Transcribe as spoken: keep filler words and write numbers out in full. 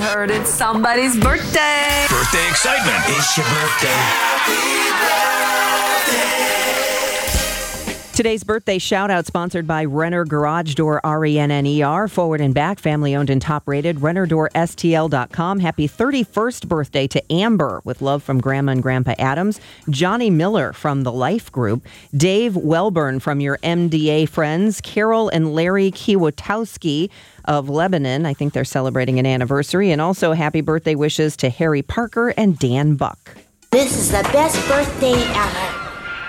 heard it's somebody's birthday. Birthday excitement. It's your birthday. Happy birthday. Today's birthday shout-out sponsored by Renner Garage Door, R E N N E R, forward and back, family-owned and top-rated, renner door S T L dot com. Happy thirty-first birthday to Amber, with love from Grandma and Grandpa Adams, Johnny Miller from the Life Group, Dave Welburn from your M D A friends, Carol and Larry Kiwatowski of Lebanon. I think they're celebrating an anniversary. And also happy birthday wishes to Harry Parker and Dan Buck. This is the best birthday ever.